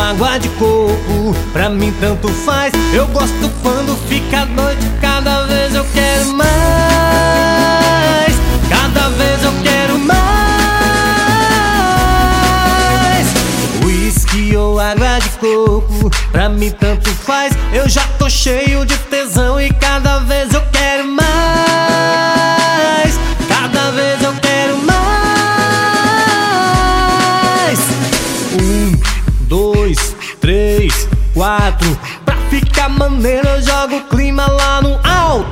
água de coco, pra mim tanto faz. Eu gosto quando fica a noite, cada vez eu quero mais. Cada vez eu quero mais. Whisky ou água de coco, pra mim tanto faz. Eu já tô cheio de tesão e cada vez eu quero mais. Cada vez eu quero mais. 1, 2, 3, 4. Pra ficar maneiro eu jogo o clima lá no alto.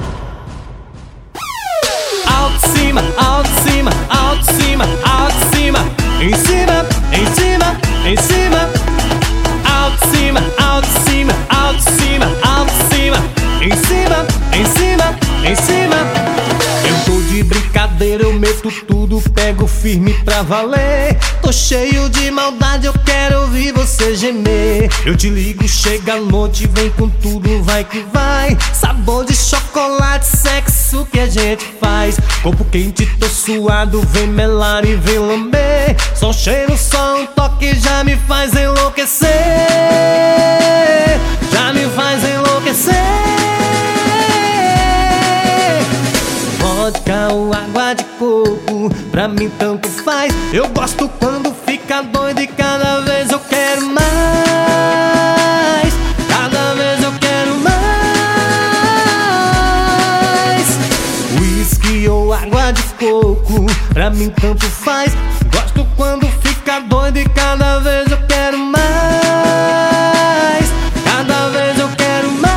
Alto, cima, alto, cima, alto, cima, alto, cima. Em cima, em cima, em cima. Alto, cima, alto, cima, alto, cima, alto, cima. Em cima, em cima, em cima. Eu tô de brincadeira, eu meto tudo, pego firme pra valer. Tô cheio de maldade, eu quero ouvir você gemer. Eu te ligo, chega a noite, vem com tudo, vai que vai. Sabor de chocolate, sexo que a gente faz. Corpo quente, tô suado, vem melar e vem lamber. Só um cheiro, só um toque já me faz enlouquecer. Já me faz enlouquecer. Vodka ou água de coco, pra mim tanto faz. Eu gosto quando fica doido e cada vez eu quero mais. Cada vez eu quero mais. Whisky ou água de coco, pra mim tanto faz. Gosto quando fica doido e cada vez eu quero mais. Cada vez eu quero mais.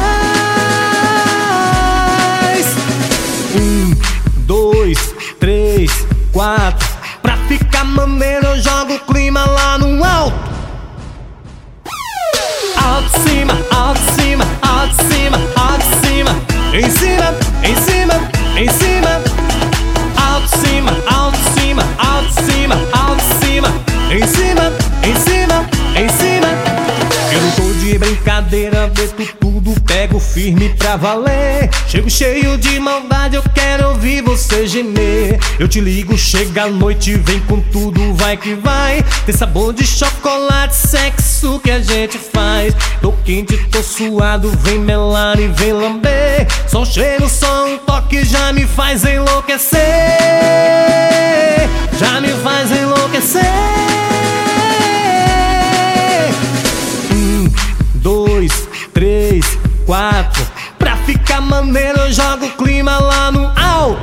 1, 2, 3, 4. Pra ficar maneiro eu jogo o clima lá no alto. Alto, cima, alto, cima, alto, cima, alto, cima. Em cima, em cima, em cima. Alto, cima, alto, cima, alto, cima, alto, cima. Em cima, em cima, em cima. Eu não tô de brincadeira, meto tudo, pego firme pra valer. Chego cheio de maldade, eu quero ouvir você gemer. Eu te ligo, chega a noite, vem com tudo, vai que vai. Tem sabor de chocolate, sexo que a gente faz. Tô quente, tô suado, vem melar e vem lamber. Só um cheiro, só um toque já me faz enlouquecer. Já me faz enlouquecer. 1, 2, 3, 4. Pra ficar maneiro eu jogo o clima lá no alto.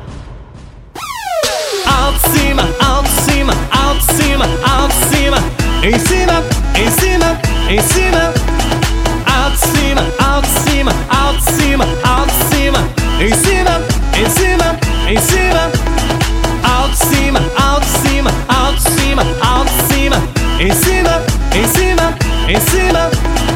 Alto, cima, alto, cima, alto, cima, alto, cima. Em cima, em cima, em cima. Alto, cima, alto, cima, alto, cima, alto, cima. Em cima, em cima, em cima. Alto, cima, alto, cima, alto, cima, alto, cima. Em cima, em cima, em cima.